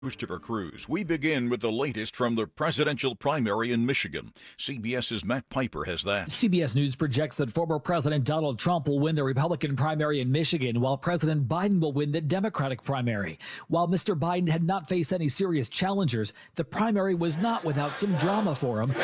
Christopher Cruz. We begin with the latest from the presidential primary in Michigan. CBS's Matt Piper has that. CBS News projects that former President Donald Trump will win the Republican primary in Michigan, while President Biden will win the Democratic primary. While Mr. Biden had not faced any serious challengers, the primary was not without some drama for him.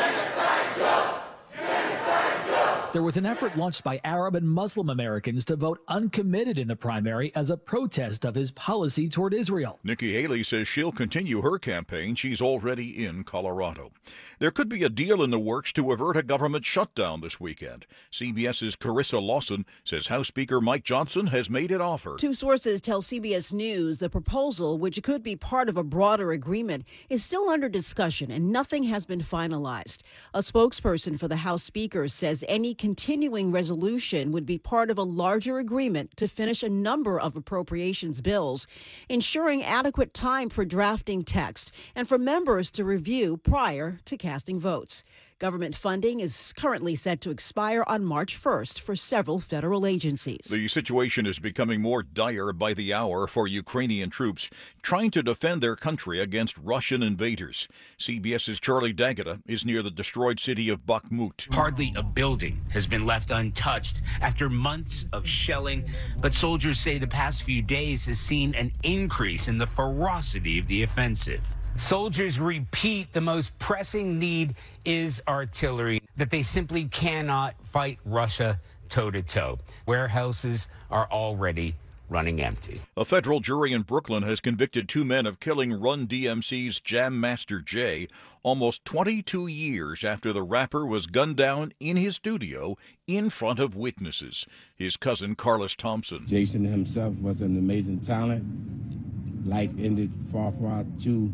There was an effort launched by Arab and Muslim Americans to vote uncommitted in the primary as a protest of his policy toward Israel. Nikki Haley says she'll continue her campaign. She's already in Colorado. There could be a deal in the works to avert a government shutdown this weekend. CBS's Carissa Lawson says House Speaker Mike Johnson has made an offer. Two sources tell CBS News the proposal, which could be part of a broader agreement, is still under discussion and nothing has been finalized. A spokesperson for the House Speaker says any continuing resolution would be part of a larger agreement to finish a number of appropriations bills, ensuring adequate time for drafting text and for members to review prior to casting votes. Government funding is currently set to expire on March 1st for several federal agencies. The situation is becoming more dire by the hour for Ukrainian troops trying to defend their country against Russian invaders. CBS's Charlie D'Agata is near the destroyed city of Bakhmut. Hardly a building has been left untouched after months of shelling, but soldiers say the past few days has seen an increase in the ferocity of the offensive. Soldiers repeat the most pressing need is artillery, that they simply cannot fight Russia toe-to-toe. Warehouses are already running empty. A federal jury in Brooklyn has convicted two men of killing Run DMC's Jam Master Jay almost 22 years after the rapper was gunned down in his studio in front of witnesses. His cousin, Carlos Thompson. Jason himself was an amazing talent. Life ended far too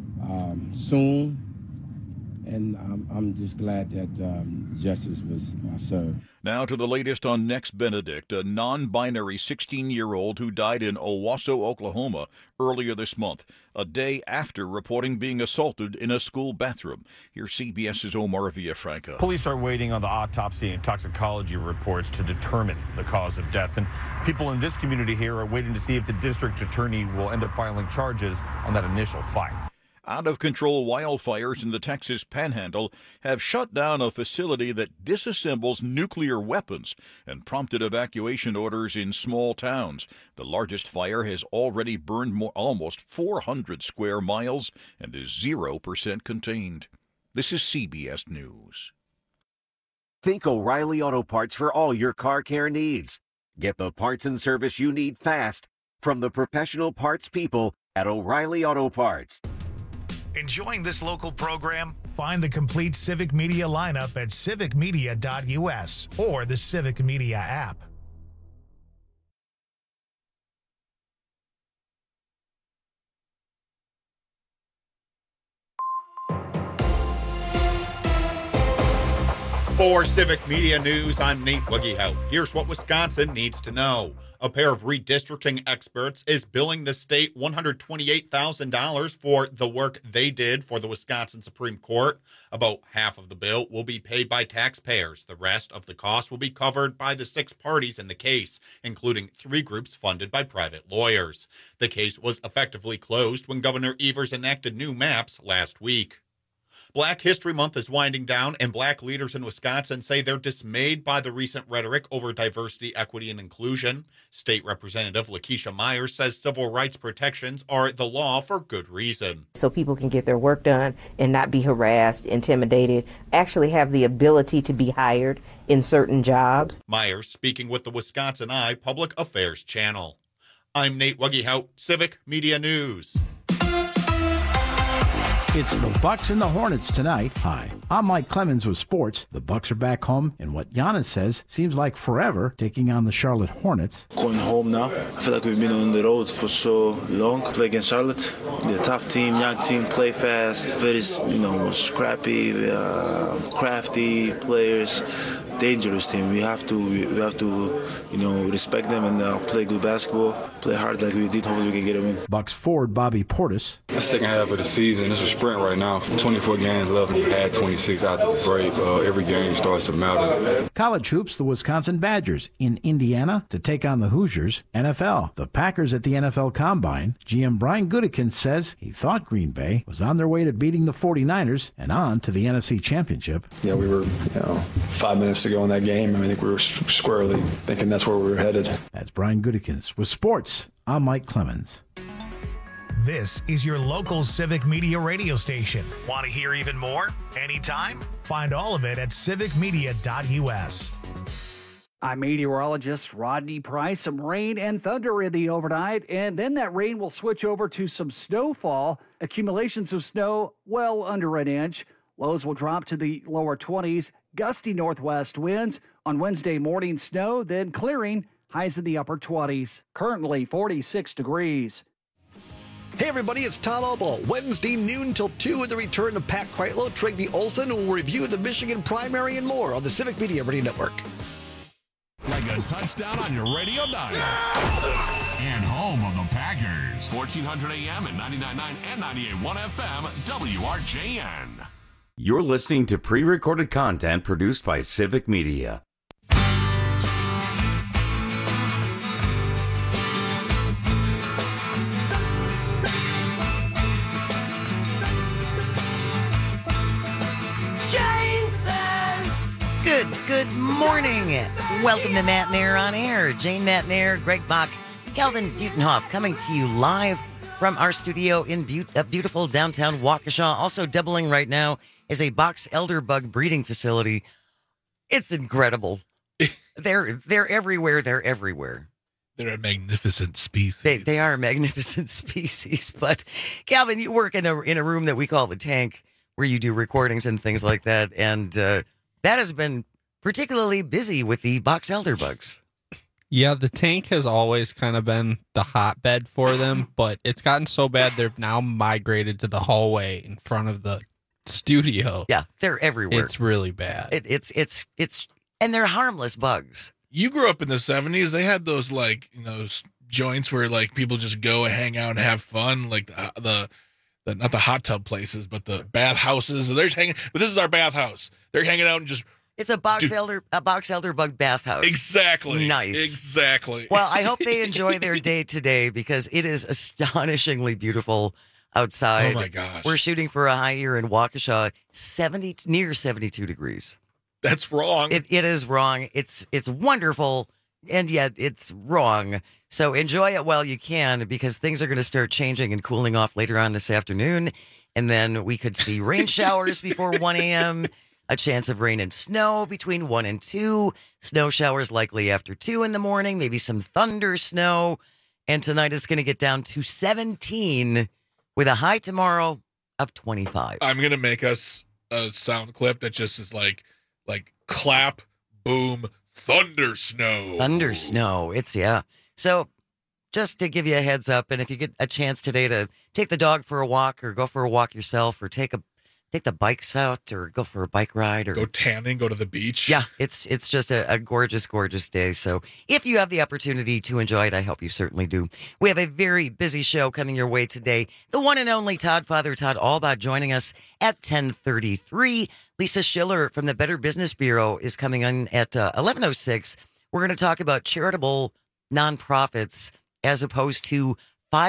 soon, and I'm just glad that justice was served. Now to the latest on Next Benedict, a non-binary 16-year-old who died in Owasso, Oklahoma earlier this month, a day after reporting being assaulted in a school bathroom. Here's CBS's Omar Villafranca. Police are waiting on the autopsy and toxicology reports to determine the cause of death, and people in this community here are waiting to see if the district attorney will end up filing charges on that initial fight. Out-of-control wildfires in the Texas Panhandle have shut down a facility that disassembles nuclear weapons and prompted evacuation orders in small towns. The largest fire has already burned almost 400 square miles and is 0% contained. This is CBS News. Think O'Reilly Auto Parts for all your car care needs. Get the parts and service you need fast from the professional parts people at O'Reilly Auto Parts. Enjoying this local program? Find the complete Civic Media lineup at civicmedia.us or the Civic Media app. For Civic Media News, I'm Nate Wiggyhout. Here's what Wisconsin needs to know. A pair of redistricting experts is billing the state $128,000 for the work they did for the Wisconsin Supreme Court. About half of the bill will be paid by taxpayers. The rest of the cost will be covered by the 6 parties in the case, including 3 groups funded by private lawyers. The case was effectively closed when Governor Evers enacted new maps last week. Black History Month is winding down, and black leaders in Wisconsin say they're dismayed by the recent rhetoric over diversity, equity, and inclusion. State Representative Lakeisha Myers says civil rights protections are the law for good reason. So people can get their work done and not be harassed, intimidated, actually have the ability to be hired in certain jobs. Myers speaking with the Wisconsin Eye Public Affairs Channel. I'm Nate Wiggyhout, Civic Media News. It's the Bucks and the Hornets tonight. Hi, I'm Mike Clemens with sports. The Bucks are back home, and what Giannis says seems like forever, taking on the Charlotte Hornets. Going home now. I feel like we've been on the road for so long. Play against Charlotte. They're a tough team, young team, play fast, very, scrappy, crafty players. Dangerous team. We have to respect them and play good basketball. play hard like we did. Hopefully we can get a win. Bucks forward Bobby Portis. The second half of the season, it's a sprint right now. 24 games left. We had 26 after the break. Every game starts to matter. College hoops, the Wisconsin Badgers in Indiana to take on the Hoosiers. NFL, the Packers at the NFL Combine. GM Brian Gutekunst says he thought Green Bay was on their way to beating the 49ers and on to the NFC Championship. Yeah, we were 5 minutes to go in that game. I think we were squarely thinking that's where we were headed. That's Brian Gutekunst. With sports, I'm Mike Clemens. This is your local Civic Media radio station. Want to hear even more? Anytime? Find all of it at civicmedia.us. I'm meteorologist Rodney Price. Some rain and thunder in the overnight, and then that rain will switch over to some snowfall. Accumulations of snow well under an inch. Lows will drop to the lower 20s. Gusty northwest winds. On Wednesday morning, snow, then clearing. Highs in the upper 20s. Currently 46 degrees. Hey everybody, it's Todd Albaugh. Wednesday noon till 2 with the return of Pat Kreitlow, Trygve Olsen, who will review the Michigan primary and more on the Civic Media Radio Network. Like a touchdown on your radio dial. And home of the Packers. 1400 AM and 99.9 and 98.1 FM, WRJN. You're listening to pre-recorded content produced by Civic Media. Good morning. Welcome to Matt Nair on Air. Jane Matt Nair, Greg Bach, Calvin Butenhoff coming to you live from our studio in beautiful downtown Waukesha. Also doubling right now is a box elderbug breeding facility. It's incredible. They're everywhere. They're everywhere. They're a magnificent species. They are a magnificent species. But Calvin, you work in a room that we call the tank, where you do recordings and things like that, and that has been particularly busy with the box elderbugs. Yeah, the tank has always kind of been the hotbed for them, but it's gotten so bad they've now migrated to the hallway in front of the studio. Yeah, they're everywhere. It's really bad. It's and they're harmless bugs. You grew up in the 70s. They had those joints where people just go and hang out and have fun, like the not the hot tub places, but the bath houses. They're just hanging. But this is our bathhouse. They're hanging out and just. It's a box elderbug bathhouse. Exactly. Nice. Exactly. Well, I hope they enjoy their day today because it is astonishingly beautiful outside. Oh my gosh. We're shooting for a high here in Waukesha, near 72 degrees. That's wrong. It is wrong. It's wonderful, and yet it's wrong. So enjoy it while you can, because things are going to start changing and cooling off later on this afternoon. And then we could see rain showers before 1 a.m., a chance of rain and snow between 1 and 2, snow showers likely after 2 in the morning, maybe some thunder snow. And tonight it's going to get down to 17 with a high tomorrow of 25. I'm going to make us a sound clip that just is like clap, boom, thunder snow. Thunder snow. Yeah. So just to give you a heads up, and if you get a chance today to take the dog for a walk or go for a walk yourself or take the bikes out or go for a bike ride or go tanning, go to the beach. Yeah, it's just a gorgeous, gorgeous day. So if you have the opportunity to enjoy it, I hope you certainly do. We have a very busy show coming your way today. The one and only Father Todd Albaugh joining us at 10:33. Lisa Schiller from the Better Business Bureau is coming in at 11:06. We're going to talk about charitable nonprofits as opposed to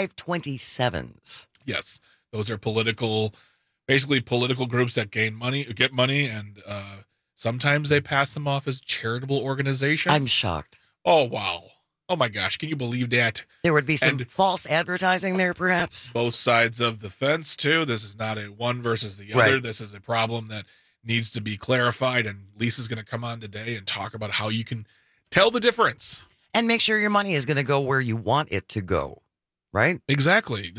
527s. Yes, those are basically political groups that get money, and sometimes they pass them off as charitable organizations. I'm shocked. Oh, wow. Oh, my gosh. Can you believe that? There would be some false advertising there, perhaps. Both sides of the fence, too. This is not a one versus the other. Right. This is a problem that needs to be clarified, and Lisa's going to come on today and talk about how you can tell the difference. And make sure your money is going to go where you want it to go, right? Exactly.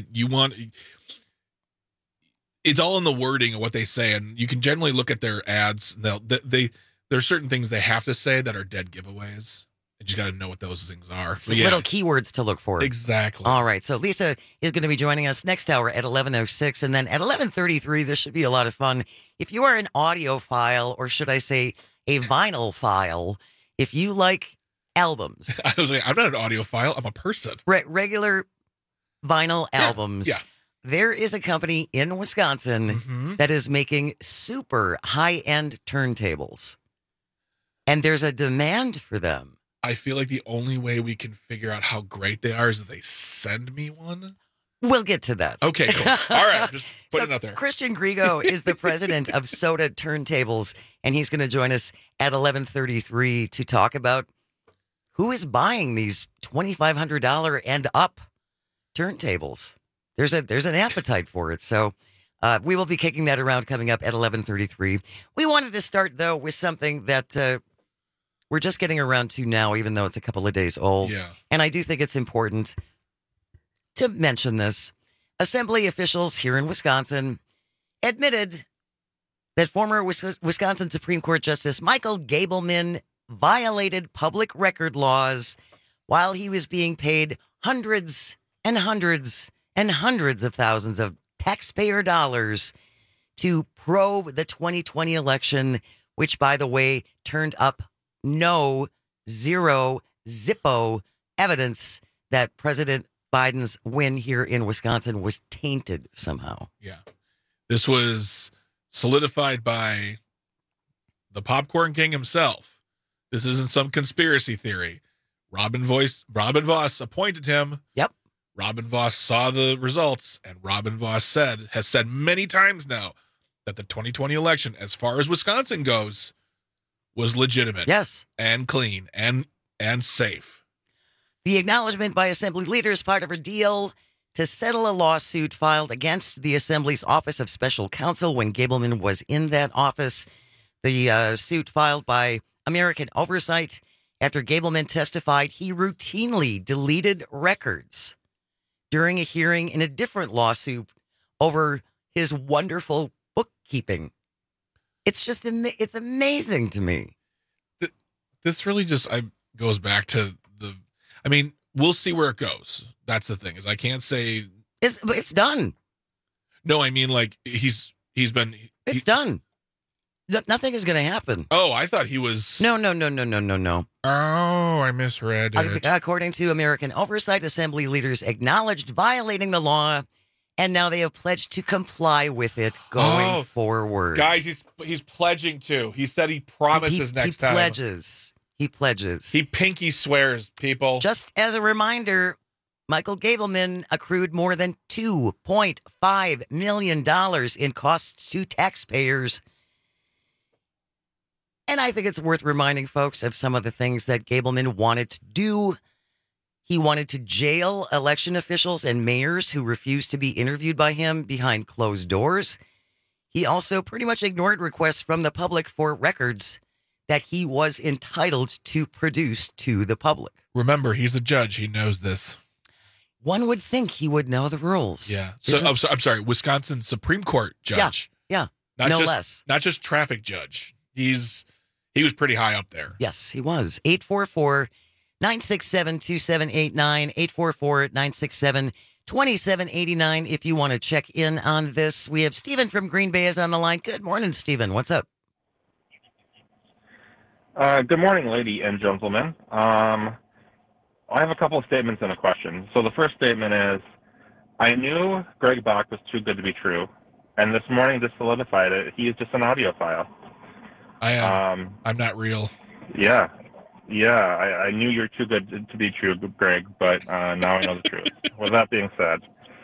It's all in the wording of what they say, and you can generally look at their ads. There's certain things they have to say that are dead giveaways. You just got to know what those things are. Some little keywords to look for. Exactly. All right. So Lisa is going to be joining us next hour at 11:06, and then at 11:33, this should be a lot of fun. If you are an audiophile, or should I say a vinyl file, if you like albums. I was like, I'm not an audiophile. I'm a person. Regular vinyl albums. Yeah. There is a company in Wisconsin that is making super high-end turntables. And there's a demand for them. I feel like the only way we can figure out how great they are is if they send me one. We'll get to that. Okay, cool. All right, just putting it out there. Christian Grigo is the president of Soda Turntables, and he's going to join us at 11:33 to talk about who is buying these $2,500 and up turntables. There's an appetite for it, so we will be kicking that around coming up at 11:33. We wanted to start, though, with something that we're just getting around to now, even though it's a couple of days old. Yeah. And I do think it's important to mention this. Assembly officials here in Wisconsin admitted that former Wisconsin Supreme Court Justice Michael Gableman violated public record laws while he was being paid hundreds and hundreds and hundreds of thousands of taxpayer dollars to probe the 2020 election, which, by the way, turned up zero Zippo evidence that President Biden's win here in Wisconsin was tainted somehow. Yeah. This was solidified by the Popcorn King himself. This isn't some conspiracy theory. Robin Voss appointed him. Yep. Robin Voss saw the results, and Robin Voss has said many times now that the 2020 election, as far as Wisconsin goes, was legitimate. Yes. And clean and safe. The acknowledgement by Assembly leaders, part of a deal to settle a lawsuit filed against the Assembly's Office of Special Counsel when Gableman was in that office. The suit filed by American Oversight after Gableman testified he routinely deleted records during a hearing in a different lawsuit over his wonderful bookkeeping. It's just it's amazing to me. This really just goes back to I mean, we'll see where it goes. That's the thing, is I can't say it's done. No, I mean, like it's done. Nothing is going to happen. Oh, I thought he was. No. Oh, I misread it. According to American Oversight, Assembly leaders acknowledged violating the law, and now they have pledged to comply with it going forward. Guys, he's pledging to. He said he promises next time. He pledges. He pinky swears, people. Just as a reminder, Michael Gableman accrued more than $2.5 million in costs to taxpayers. And I think it's worth reminding folks of some of the things that Gableman wanted to do. He wanted to jail election officials and mayors who refused to be interviewed by him behind closed doors. He also pretty much ignored requests from the public for records that he was entitled to produce to the public. Remember, he's a judge. He knows this. One would think he would know the rules. Yeah. So I'm sorry, Wisconsin Supreme Court judge. Yeah. No less. Not just traffic judge. He was pretty high up there. Yes, he was. 844-967-2789, 844-967-2789 if you want to check in on this. We have Stephen from Green Bay is on the line. Good morning, Stephen. What's up? Good morning, lady and gentlemen. I have a couple of statements and a question. So the first statement is, I knew Greg Bach was too good to be true, and this morning just solidified it. He is just an audiophile. I am. I'm not real. Yeah. I knew you're too good to be true, Greg, but now I know the truth. With that being said,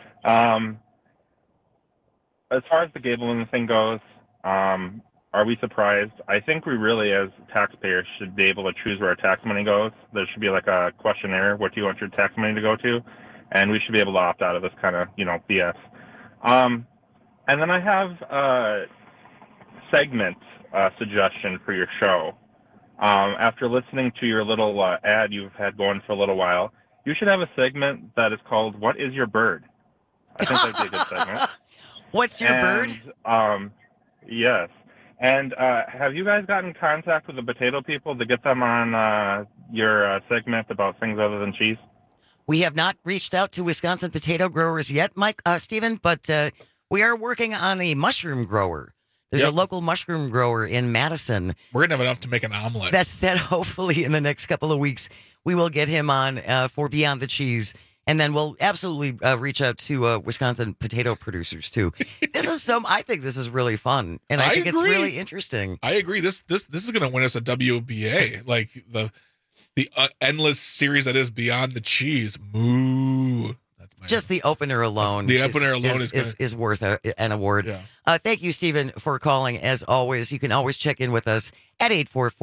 as far as the Gableman thing goes, are we surprised? I think we really, as taxpayers, should be able to choose where our tax money goes. There should be like a questionnaire. What do you want your tax money to go to? And we should be able to opt out of this kind of, BS. And then I have a segment suggestion for your show. After listening to your little ad you've had going for a little while, you should have a segment that is called "What is Your Bird?" I think that'd be a good segment. What's your bird? Yes. And have you guys gotten in contact with the potato people to get them on your segment about things other than cheese? We have not reached out to Wisconsin potato growers yet, Stephen, but we are working on a mushroom grower There's a local mushroom grower in Madison. We're gonna have enough to make an omelet. That hopefully in the next couple of weeks we will get him on for Beyond the Cheese. And then we'll absolutely reach out to Wisconsin potato producers too. I think this is really fun, and I think it's really interesting. I agree. This is going to win us a WBA, like the endless series that is Beyond the Cheese. Moo. Just the opener alone. Is worth an award. Yeah. Thank you, Stephen, for calling. As always, you can always check in with us at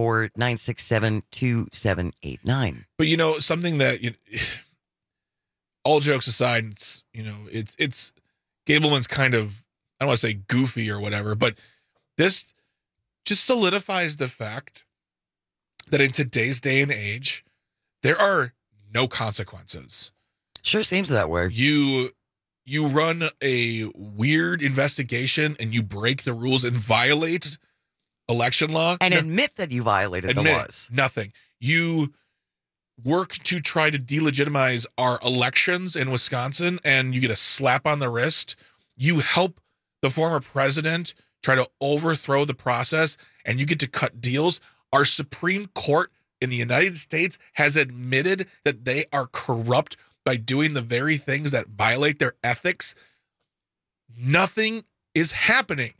844-967-2789. But something that all jokes aside, it's Gableman's kind of, I don't want to say goofy or whatever, but this just solidifies the fact that in today's day and age, there are no consequences. Sure seems that way. You run a weird investigation and you break the rules and violate election law. And admit that you violated the laws. Nothing. You work to try to delegitimize our elections in Wisconsin, and you get a slap on the wrist. You help the former president try to overthrow the process, and you get to cut deals. Our Supreme Court in the United States has admitted that they are corrupt by doing the very things that violate their ethics. Nothing is happening.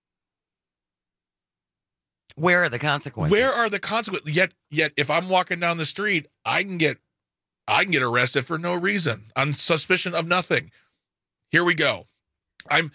Where are the consequences? Where are the consequences? Yet, if I'm walking down the street, I can get arrested for no reason on suspicion of nothing. Here we go. I'm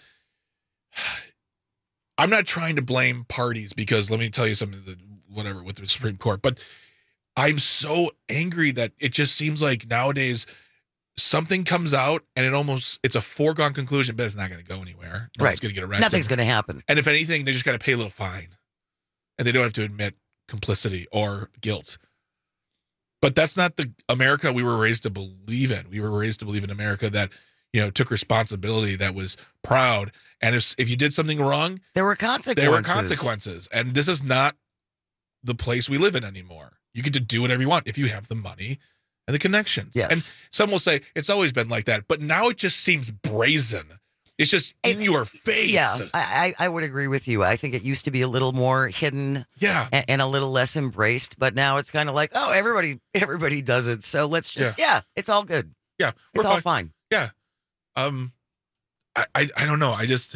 not trying to blame parties, because let me tell you something, whatever with the Supreme Court, but I'm so angry that it just seems like nowadays something comes out and it's a foregone conclusion, but it's not going to go anywhere. No one's going to get arrested. Nothing's going to happen. And if anything, they just got to pay a little fine. And they don't have to admit complicity or guilt. But that's not the America we were raised to believe in. We were raised to believe in America that, took responsibility, that was proud. And if you did something wrong, there were consequences. And this is not the place we live in anymore. You get to do whatever you want if you have the money and the connections. Yes. And some will say it's always been like that. But now it just seems brazen. It's just in your face. Yeah, I would agree with you. I think it used to be a little more hidden, and a little less embraced. But now it's kind of like, oh, everybody does it. So let's just, it's all good. Yeah, it's all fine. Yeah. I don't know. I just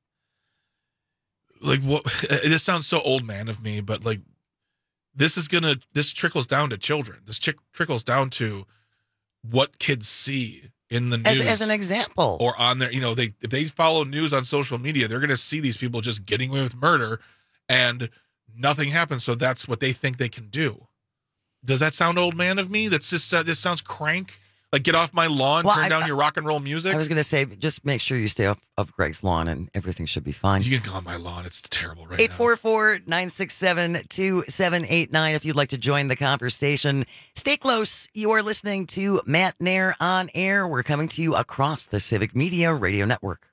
like what this sounds so old man of me, but like this trickles down to children. This trickles down to what kids see in the news as an example, or on their, if they follow news on social media, they're going to see these people just getting away with murder and nothing happens. So that's what they think they can do. Does that sound old man of me? That's just, this sounds crank. Like, get off my lawn, turn down your rock and roll music. I was going to say, just make sure you stay off of Greg's lawn and everything should be fine. You can go on my lawn. It's terrible right now. 844-967-2789 if you'd like to join the conversation. Stay close. You are listening to Matt Nair on Air. We're coming to you across the Civic Media Radio Network.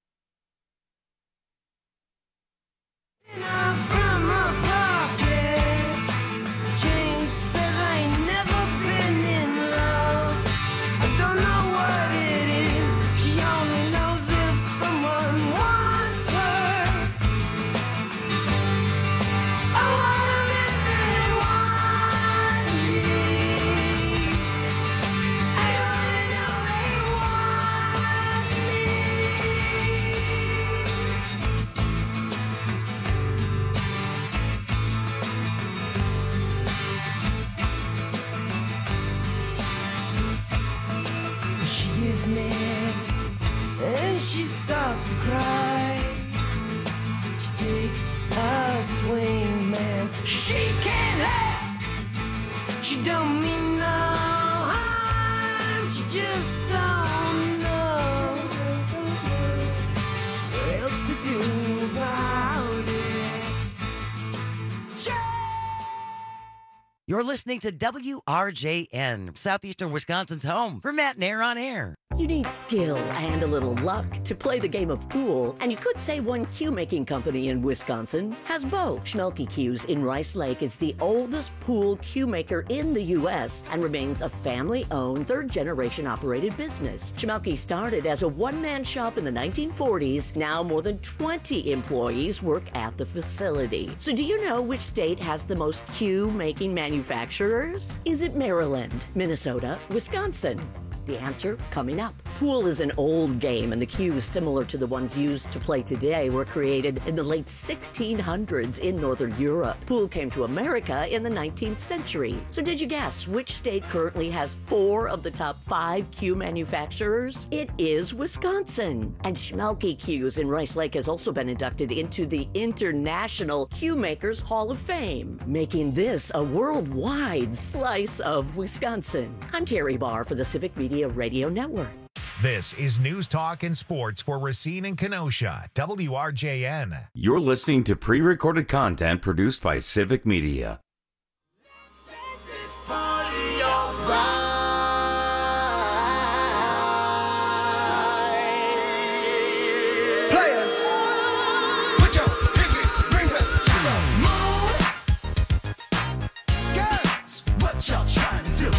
And she starts to cry. She takes a swing, man. She can't help. She don't mean no harm. She just don't know what else to do about it. You're listening to WRJN, Southeastern Wisconsin's home for Matt Nair on Air. You need skill and a little luck to play the game of pool, and you could say one cue-making company in Wisconsin has both. Schmelke Cues in Rice Lake is the oldest pool cue maker in the U.S. and remains a family-owned, third-generation operated business. Schmelke started as a one-man shop in the 1940s. Now more than 20 employees work at the facility. So do you know which state has the most cue-making manufacturers? Is it Maryland, Minnesota, Wisconsin? The answer coming up. Pool is an old game, and the cues similar to the ones used to play today were created in the late 1600s in Northern Europe. Pool came to America in the 19th century. So did you guess which state currently has 4 of the top 5 cue manufacturers? It is Wisconsin. And Schmelke Cues in Rice Lake has also been inducted into the International Cue Makers Hall of Fame, making this a worldwide slice of Wisconsin. I'm Terry Barr for the Civic Media Radio Network. This is News Talk and Sports for Racine and Kenosha, WRJN. You're listening to pre-recorded content produced by Civic Media. Players, put your pinky rings up to the moon. Girls, what y'all trying to do?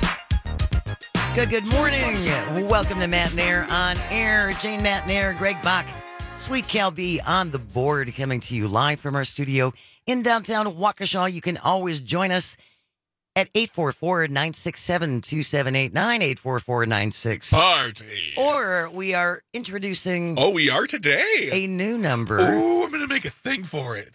Good morning. Welcome to Matt Nair on Air. Jane Matt Nair, Greg Bach, Sweet Cal B on the board, coming to you live from our studio in downtown Waukesha. You can always join us at 844-967-2789, 844-96. Party. Or we are introducing... Oh, we are today. A new number. Oh, I'm going to make a thing for it.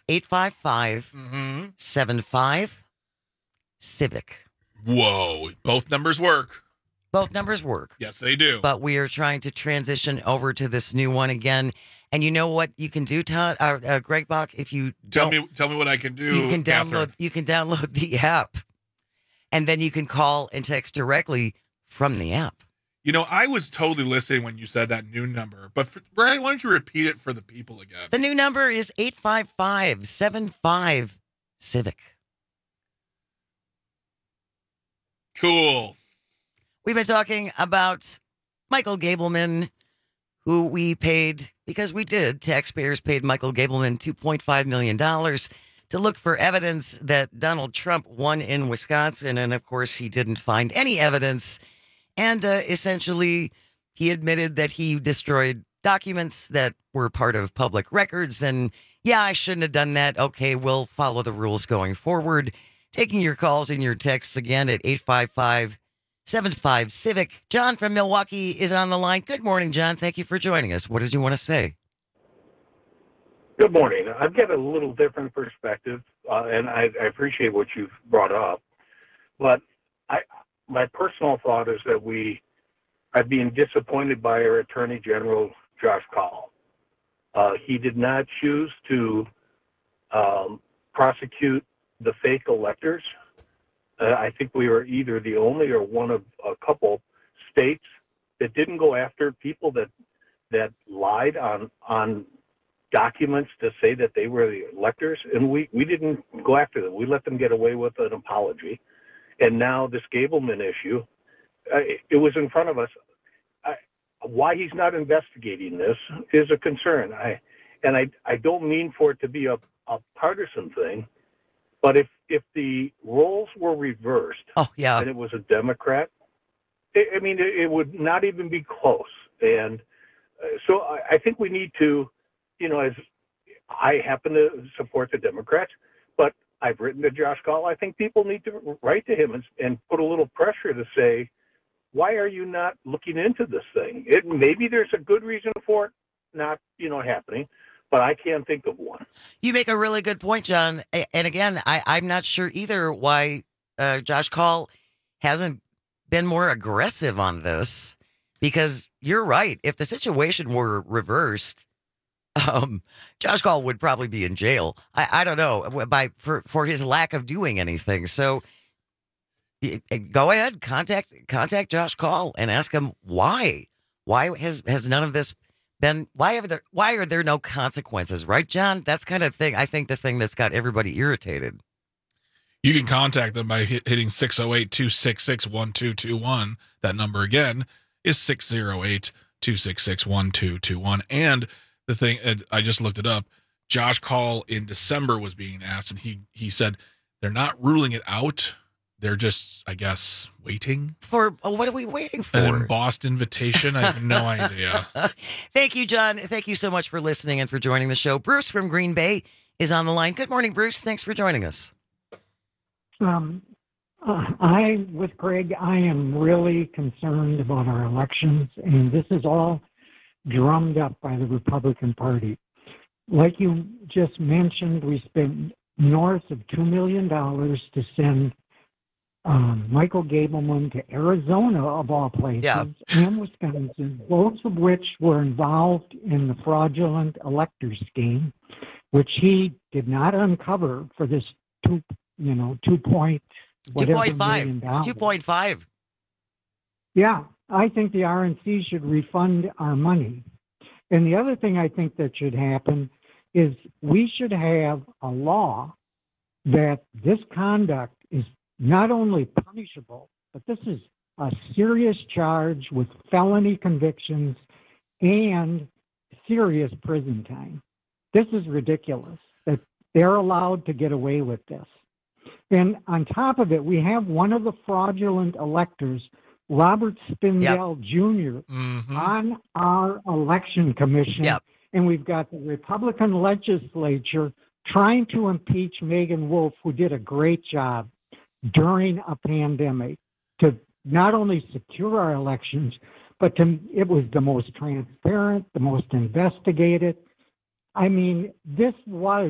855-75-CIVIC. Whoa. Both numbers work. Both numbers work. Yes, they do. But we are trying to transition over to this new one again. And you know what you can do, Todd, Greg Bach, if you tell me what I can do. You can download the app, and then you can call and text directly from the app. You know, I was totally listening when you said that new number, but Brian, why don't you repeat it for the people again? The new number is 855-75-CIVIC. Cool. We've been talking about Michael Gableman, who we paid, because we did, taxpayers paid Michael Gableman $2.5 million to look for evidence that Donald Trump won in Wisconsin. And of course, he didn't find any evidence. And essentially, he admitted that he destroyed documents that were part of public records. And yeah, I shouldn't have done that. Okay, we'll follow the rules going forward. Taking your calls and your texts again at 855-75-CIVIC. John from Milwaukee is on the line. Good morning, John. Thank you for joining us. What did you want to say? Good morning. I've got a little different perspective, and I appreciate what you've brought up. But my personal thought is that I've been disappointed by our Attorney General, Josh Kaul. He did not choose to prosecute the fake electors. I think we were either the only or one of a couple states that didn't go after people that lied on documents to say that they were the electors, and we didn't go after them. We let them get away with an apology. And now this Gableman issue, it was in front of us. Why he's not investigating this is a concern. I don't mean for it to be a partisan thing, but if the roles were reversed, and it was a Democrat, it would not even be close. And so I think we need to, as I happen to support the Democrats, but I've written to Josh Kaul. I think people need to write to him and put a little pressure to say, why are you not looking into this thing? Maybe there's a good reason for it not, happening, but I can't think of one. You make a really good point, John. And again, I'm not sure either why Josh Kaul hasn't been more aggressive on this, because you're right. If the situation were reversed, Josh Kaul would probably be in jail. I don't know, for his lack of doing anything. So go ahead, contact Josh Kaul and ask him why. Why has none of this been? Why are there no consequences? Right, John? That's kind of thing. I think the thing that's got everybody irritated. You can contact them by hitting 608-266-1221. That number again is 608-266-1221. And the thing, I just looked it up, Josh Call in December was being asked, and he said they're not ruling it out. They're just, I guess, waiting. For what are we waiting for? An embossed invitation? I have no idea. Thank you, John. Thank you so much for listening and for joining the show. Bruce from Green Bay is on the line. Good morning, Bruce. Thanks for joining us. With Greg, I am really concerned about our elections, and this is all drummed up by the Republican Party. Like you just mentioned, we spent north of $2 million to send Michael Gableman to Arizona, of all places, and Wisconsin, both of which were involved in the fraudulent elector scheme, which he did not uncover for this 2.5. It's 2.5. Yeah, I think the RNC should refund our money. And the other thing I think that should happen is we should have a law that this conduct is not only punishable, but this is a serious charge with felony convictions and serious prison time. This is ridiculous that they're allowed to get away with this. And on top of it, we have one of the fraudulent electors, Robert Spindell Jr., on our election commission. And we've got the Republican legislature trying to impeach Megan Wolf, who did a great job during a pandemic to not only secure our elections, but it was the most transparent, the most investigated. I mean, this was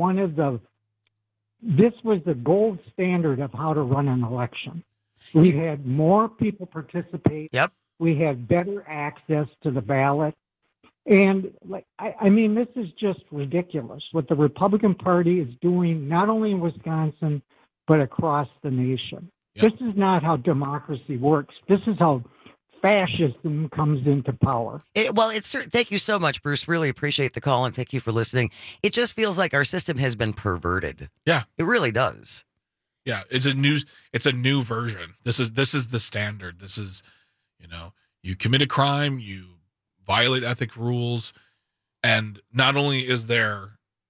the gold standard of how to run an election. We had more people participate. We had better access to the ballot. And I mean, this is just ridiculous what the Republican Party is doing, not only in Wisconsin, but across the nation. This is not how democracy works. This is how fascism comes into power. Thank you so much, Bruce. Really appreciate the call, and thank you for listening. It just feels like our system has been perverted. Yeah, it really does. Yeah, it's a new version. This is the standard. This is, you commit a crime, you violate ethic rules, and not only is there's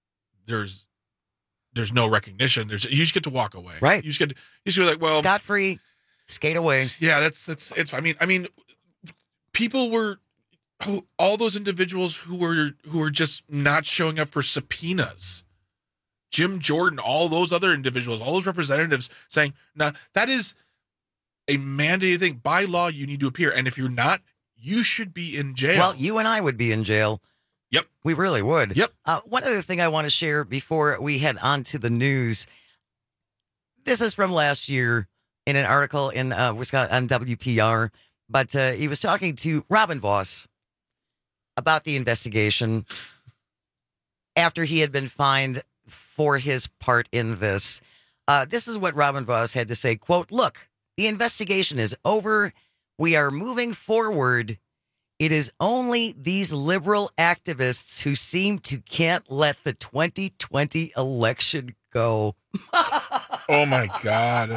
no recognition. You just get to walk away. Right. You just get to be like, well, scot-free, skate away. Yeah, it's. I mean, people were all those individuals who were just not showing up for subpoenas. Jim Jordan, all those other individuals, all those representatives saying, "No, that is a mandated thing by law. You need to appear, and if you're not, you should be in jail." Well, you and I would be in jail. Yep. We really would. Yep. One other thing I want to share before we head on to the news. This is from last year in an article in Wisconsin on WPR, but he was talking to Robin Voss about the investigation after he had been fined for his part in this. This is what Robin Voss had to say, quote, "Look, the investigation is over. We are moving forward. It is only these liberal activists who seem to can't let the 2020 election go." Oh my God.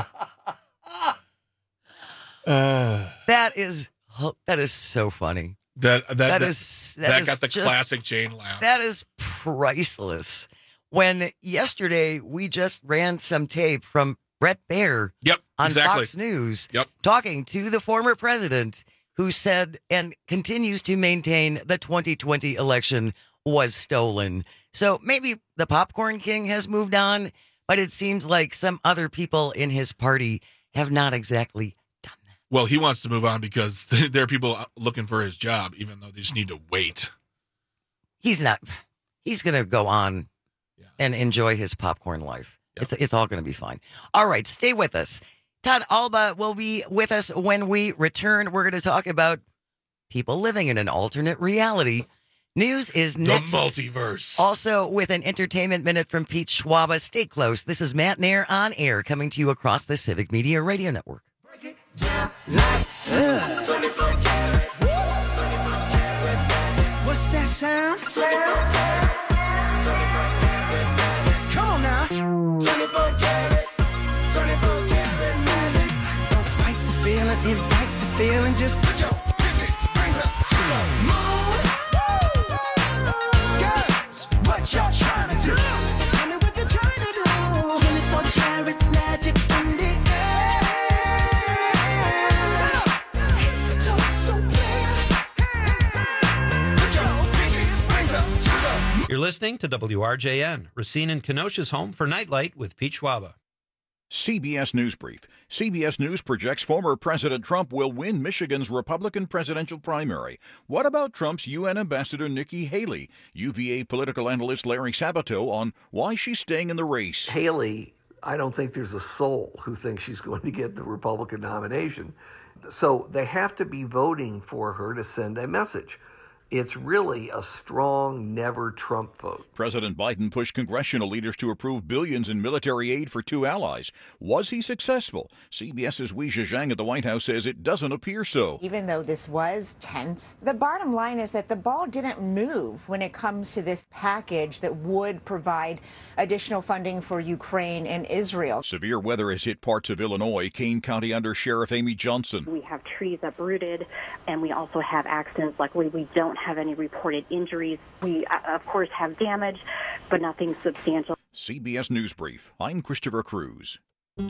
That is so funny. That got the just classic Jane laugh. That is priceless. When yesterday we just ran some tape from Brett Baer on Fox News talking to the former president, who said and continues to maintain the 2020 election was stolen. So maybe the Popcorn King has moved on, but it seems like some other people in his party have not exactly done that. Well, he wants to move on because there are people looking for his job, even though they just need to wait. He's not. He's going to go on and enjoy his popcorn life. It's all going to be fine. All right, stay with us. Todd Alba will be with us when we return. We're going to talk about people living in an alternate reality. News is next. The multiverse. Also with an entertainment minute from Pete Schwaba. Stay close. This is Matt Nair on air, coming to you across the Civic Media Radio Network. What's that sound? Come on now. 24 karat. You're listening to WRJN, Racine and Kenosha's home for Nightlight with Pete Schwaba. CBS News Brief. CBS News projects former President Trump will win Michigan's Republican presidential primary. What about Trump's UN Ambassador Nikki Haley? UVA political analyst Larry Sabato on why she's staying in the race. Haley, I don't think there's a soul who thinks she's going to get the Republican nomination. So they have to be voting for her to send a message. It's really a strong never Trump vote. President Biden pushed congressional leaders to approve billions in military aid for two allies. Was he successful? CBS's Weijia Zhang at the White House says it doesn't appear so. Even though this was tense, the bottom line is that the ball didn't move when it comes to this package that would provide additional funding for Ukraine and Israel. Severe weather has hit parts of Illinois. Kane County Under Sheriff Amy Johnson. We have trees uprooted, and we also have accidents. Luckily, we don't have any reported injuries. We, of course, have damage, but nothing substantial. CBS News Brief. I'm Christopher Cruz.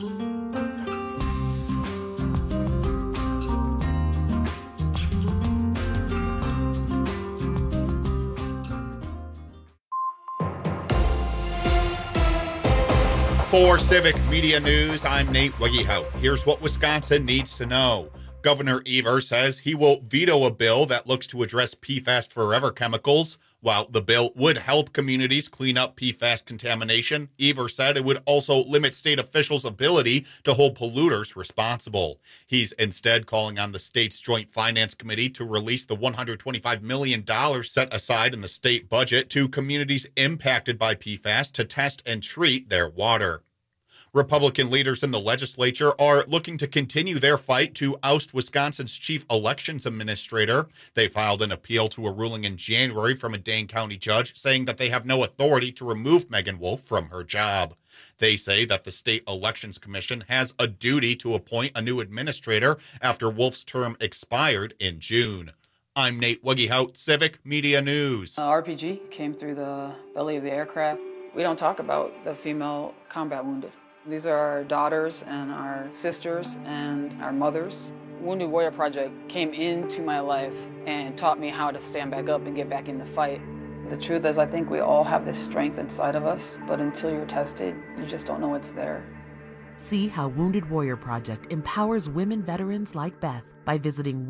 For Civic Media News, I'm Nate Wiggyhout. Here's what Wisconsin needs to know. Governor Evers says he will veto a bill that looks to address PFAS forever chemicals. While the bill would help communities clean up PFAS contamination, Evers said it would also limit state officials' ability to hold polluters responsible. He's instead calling on the state's Joint Finance Committee to release the $125 million set aside in the state budget to communities impacted by PFAS to test and treat their water. Republican leaders in the legislature are looking to continue their fight to oust Wisconsin's chief elections administrator. They filed an appeal to a ruling in January from a Dane County judge saying that they have no authority to remove Megan Wolf from her job. They say that the State Elections Commission has a duty to appoint a new administrator after Wolf's term expired in June. I'm Nate Wiggyhout, Civic Media News. RPG came through the belly of the aircraft. We don't talk about the female combat wounded. These are our daughters and our sisters and our mothers. Wounded Warrior Project came into my life and taught me how to stand back up and get back in the fight. The truth is, I think we all have this strength inside of us, but until you're tested, you just don't know it's there. See how Wounded Warrior Project empowers women veterans like Beth by visiting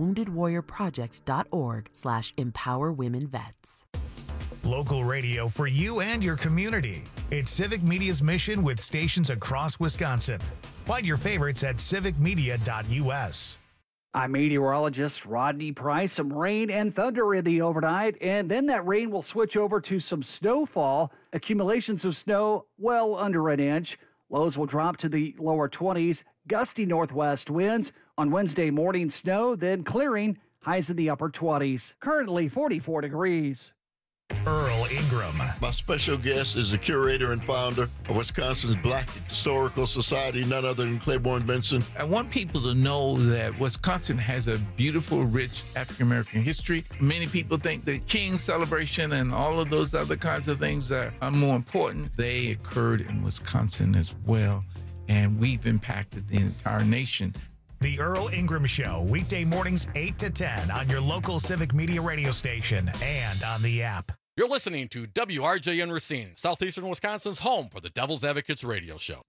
woundedwarriorproject.org/empowerwomenvets. Local radio for you and your community. It's Civic Media's mission with stations across Wisconsin. Find your favorites at civicmedia.us. I'm meteorologist Rodney Price. Some rain and thunder in the overnight, and then that rain will switch over to some snowfall. Accumulations of snow well under an inch. Lows will drop to the lower 20s. Gusty northwest winds. On Wednesday morning, snow, then clearing. Highs in the upper 20s. Currently 44 degrees. Earl Ingram. My special guest is the curator and founder of Wisconsin's Black Historical Society, none other than Claiborne Benson. I want people to know that Wisconsin has a beautiful, rich African-American history. Many people think the King's celebration and all of those other kinds of things are more important. They occurred in Wisconsin as well, and we've impacted the entire nation. The Earl Ingram Show, weekday mornings 8 to 10 on your local Civic Media radio station and on the app. You're listening to WRJN Racine, Southeastern Wisconsin's home for the Devil's Advocates radio show.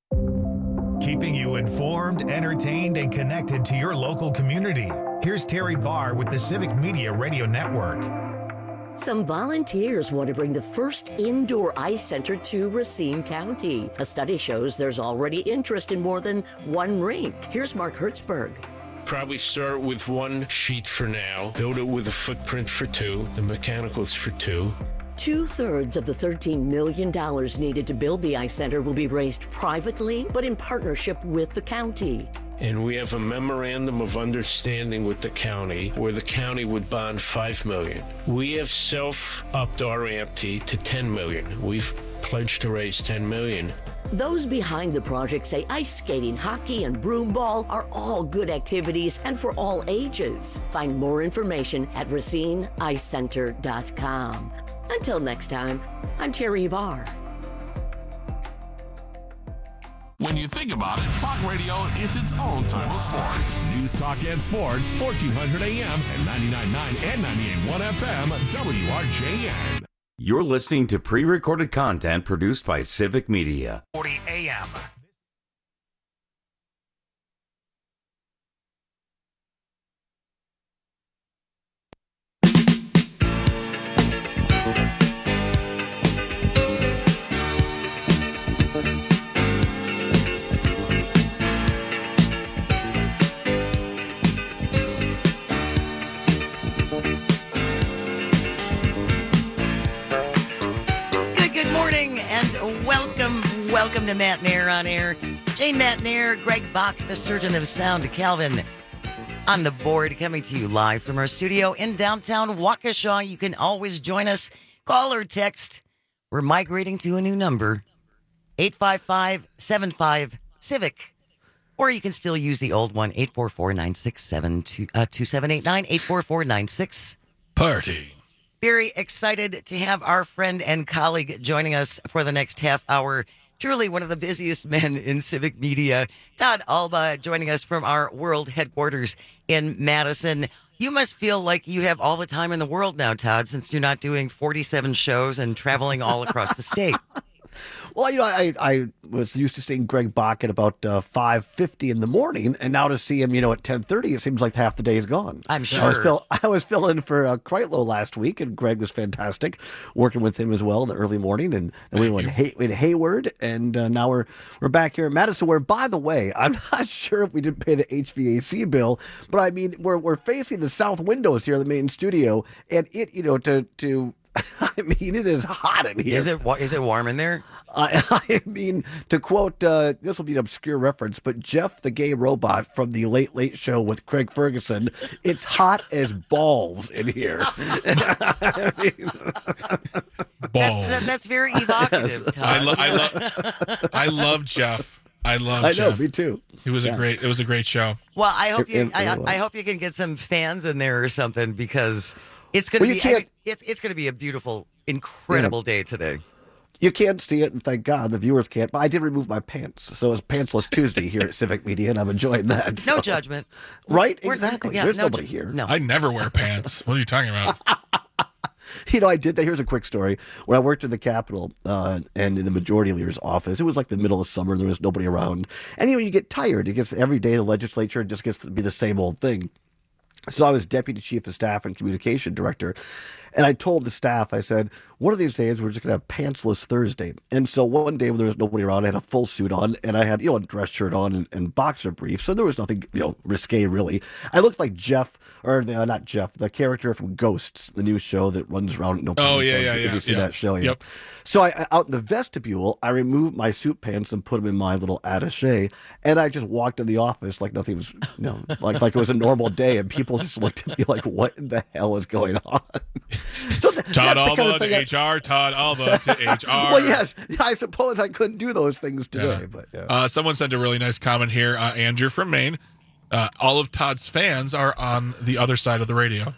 Keeping you informed, entertained, and connected to your local community. Here's Terry Barr with the Civic Media Radio Network. Some volunteers want to bring the first indoor ice center to Racine County. A study shows there's already interest in more than one rink. Here's Mark Hertzberg. Probably start with one sheet for now, build it with a footprint for two, the mechanicals for two. 2/3 of the $13 million needed to build the ice center will be raised privately, but in partnership with the county. And we have a memorandum of understanding with the county where the county would bond $5 million. We have self-upped our ante to $10 million. We've pledged to raise $10 million. Those behind the project say ice skating, hockey, and broom ball are all good activities and for all ages. Find more information at RacineIceCenter.com. Until next time, I'm Terry Barr. When you think about it, talk radio is its own type of sports. News, talk, and sports, 1400 AM and 99.9 and 98.1 FM, WRJN. You're listening to pre-recorded content produced by Civic Media. 40 a.m. Good morning and welcome to Matt Nair on Air. Jane Matt Nair, Greg Bach, the surgeon of sound, Calvin on the board, coming to you live from our studio in downtown Waukesha. You can always join us, call or text. We're migrating to a new number, 855-75-CIVIC. Or you can still use the old one, 844-967-2789, 844-96. Party. Very excited to have our friend and colleague joining us for the next half hour. Truly one of the busiest men in civic media. Todd Alba joining us from our world headquarters in Madison. You must feel like you have all the time in the world now, Todd, since you're not doing 47 shows and traveling all across the state. Well, I was used to seeing Greg Bach at about 5:50 in the morning, and now to see him, at 10:30, it seems like half the day is gone. I'm sure. I was filling for Kreitlow last week, and Greg was fantastic, working with him as well in the early morning, and then we went Hayward, and now we're back here in Madison, where, by the way, I'm not sure if we did pay the HVAC bill, but I mean, we're facing the south windows here in the main studio, and it, I mean, it is hot in here. Is it warm in there? I mean, to quote, this will be an obscure reference, but Jeff the Gay Robot from the Late Late Show with Craig Ferguson, it's hot as balls in here. I mean, balls. That's very evocative, Todd. I love Jeff. I know, Jeff. Me too. It was a great show. Well, I hope I hope you can get some fans in there or something, because it's going to be it's going to be a beautiful, incredible day today. You can't see it, and thank God the viewers can't. But I did remove my pants, so it's Pantsless Tuesday here at Civic Media, and I'm enjoying that. No judgment, right? Exactly. Yeah, There's nobody here. No, I never wear pants. What are you talking about? I did that. Here's a quick story. When I worked in the Capitol and in the majority leader's office, it was like the middle of summer. There was nobody around, and you get tired. It gets every day the legislature just gets to be the same old thing. So I was deputy chief of staff and communication director. And I told the staff, I said, one of these days we're just going to have Pantsless Thursday. And so one day when there was nobody around, I had a full suit on, and I had, a dress shirt on and boxer briefs. So there was nothing, risque really. I looked like not Jeff, the character from Ghosts, the new show that runs around. If you see that show, yeah. Yep. So I out in the vestibule, I removed my suit pants and put them in my little attaché, and I just walked in the office like nothing was, like it was a normal day, and people just looked at me like, what in the hell is going on? So Todd Alba to HR, Todd Alba to HR. Well, yes, I suppose I couldn't do those things today. Yeah. But someone sent a really nice comment here. Andrew from Maine. All of Todd's fans are on the other side of the radio.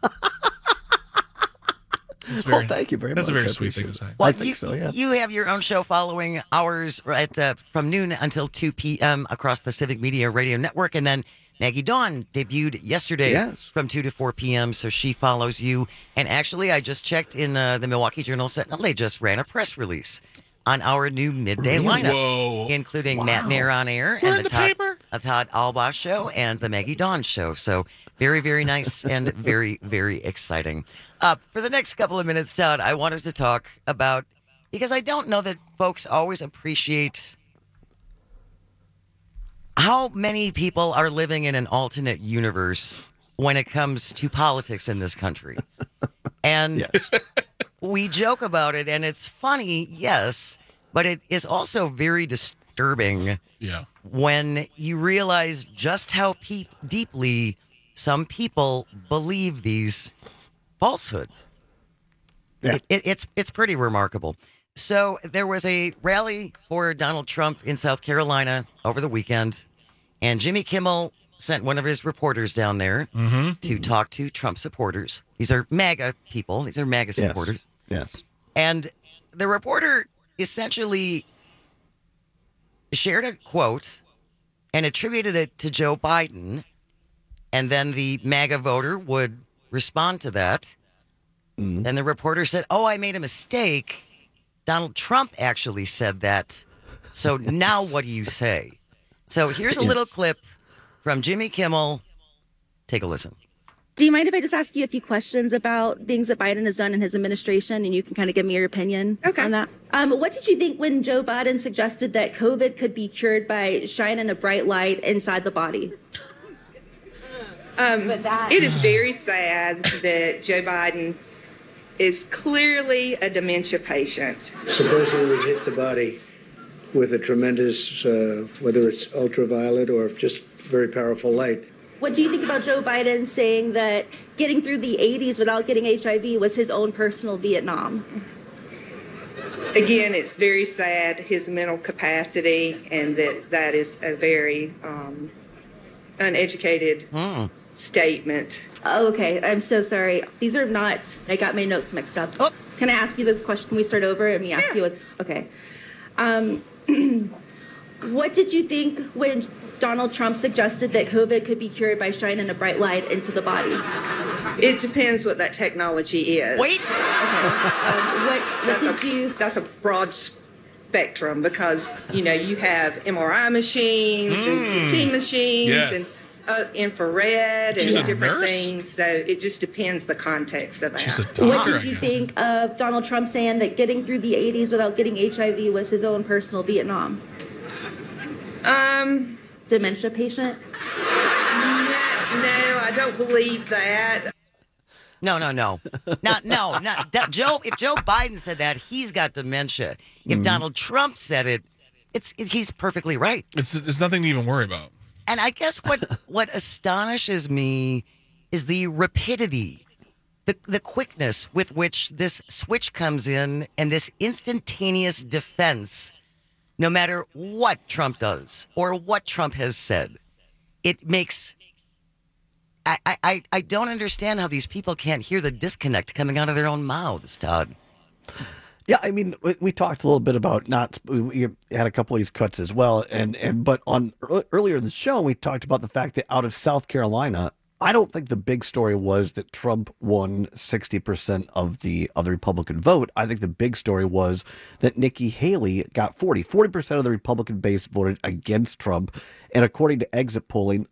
Well, thank you very much. That's a very sweet thing to say. Well, I think so, yeah. You have your own show following ours from noon until 2 p.m. across the Civic Media Radio Network, and then Maggie Dawn debuted yesterday from 2 to 4 p.m., so she follows you. And actually, I just checked in the Milwaukee Journal-Sentinel. They just ran a press release on our new midday lineup, including Matt Nair on Air and the Todd Alba Show and the Maggie Dawn Show. So very, very nice and very, very exciting. For the next couple of minutes, Todd, I wanted to talk about, because I don't know that folks always appreciate how many people are living in an alternate universe when it comes to politics in this country. And we joke about it, and it's funny, yes, but it is also very disturbing when you realize just how deeply some people believe these falsehoods. Yeah. It's pretty remarkable. So there was a rally for Donald Trump in South Carolina over the weekend, and Jimmy Kimmel sent one of his reporters down there to talk to Trump supporters. These are MAGA people. These are MAGA supporters. Yes. And the reporter essentially shared a quote and attributed it to Joe Biden, and then the MAGA voter would respond to that And the reporter said, "Oh, I made a mistake. Donald Trump actually said that. So now what do you say?" So here's a little clip from Jimmy Kimmel. Take a listen. Do you mind if I just ask you a few questions about things that Biden has done in his administration, and you can kind of give me your opinion on that? What did you think when Joe Biden suggested that COVID could be cured by shining a bright light inside the body? It is very sad that Joe Biden is clearly a dementia patient. Supposedly hit the body with a tremendous, whether it's ultraviolet or just very powerful light. What do you think about Joe Biden saying that getting through the 80s without getting HIV was his own personal Vietnam? Again, it's very sad, his mental capacity, and that is a very uneducated statement. Oh, okay. I'm so sorry. These are not, I got my notes mixed up. Oh. Can I ask you this question? Can we start over and me ask you what? Okay. What did you think when Donald Trump suggested that COVID could be cured by shining a bright light into the body? It depends what that technology is. Wait. Okay. That's a broad spectrum because, you have MRI machines and CT machines and infrared and different things. So it just depends the context of that. She's a doctor, what did you think of Donald Trump saying that getting through the 80s without getting HIV was his own personal Vietnam? Dementia patient? No, I don't believe that. No. Not Joe. If Joe Biden said that, he's got dementia. If Donald Trump said it, he's perfectly right. It's nothing to even worry about. And I guess what astonishes me is the rapidity, the quickness with which this switch comes in and this instantaneous defense. No matter what Trump does or what Trump has said, it makes. I don't understand how these people can't hear the disconnect coming out of their own mouths, Todd. Yeah, I mean, we talked a little bit about we had a couple of these cuts as well, but earlier in the show we talked about the fact that out of South Carolina, I don't think the big story was that Trump won 60% of the Republican vote. I think the big story was that Nikki Haley got 40% of the Republican base voted against Trump. And according to exit polling,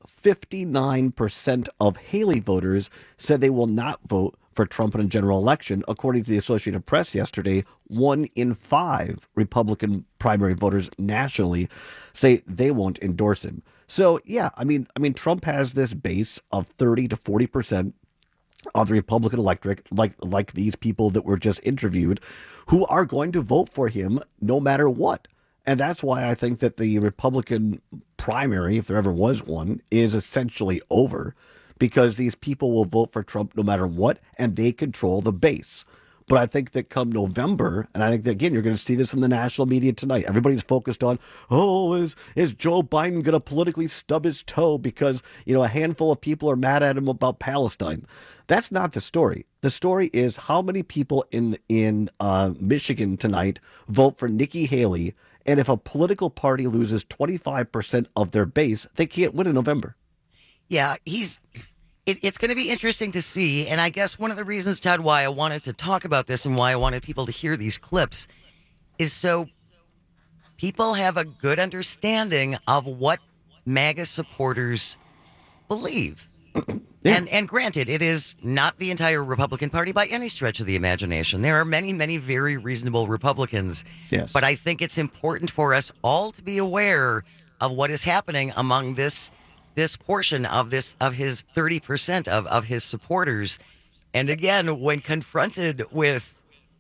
59% of Haley voters said they will not vote for Trump in a general election. According to the Associated Press yesterday, 1 in 5 Republican primary voters nationally say they won't endorse him. So, yeah, I mean, Trump has this base of 30 to 40% of the Republican electorate, like these people that were just interviewed, who are going to vote for him no matter what. And that's why I think that the Republican primary, if there ever was one, is essentially over, because these people will vote for Trump no matter what, and they control the base. But I think that come November, and I think that, again, you're going to see this in the national media tonight. Everybody's focused on, is Joe Biden going to politically stub his toe because, a handful of people are mad at him about Palestine? That's not the story. The story is how many people in Michigan tonight vote for Nikki Haley, and if a political party loses 25% of their base, they can't win in November. Yeah, It's going to be interesting to see, and I guess one of the reasons, Todd, why I wanted to talk about this and why I wanted people to hear these clips is so people have a good understanding of what MAGA supporters believe. Yeah. And granted, it is not the entire Republican Party by any stretch of the imagination. There are many, many very reasonable Republicans. Yes. But I think it's important for us all to be aware of what is happening among this portion of his 30% of his supporters. And again, when confronted with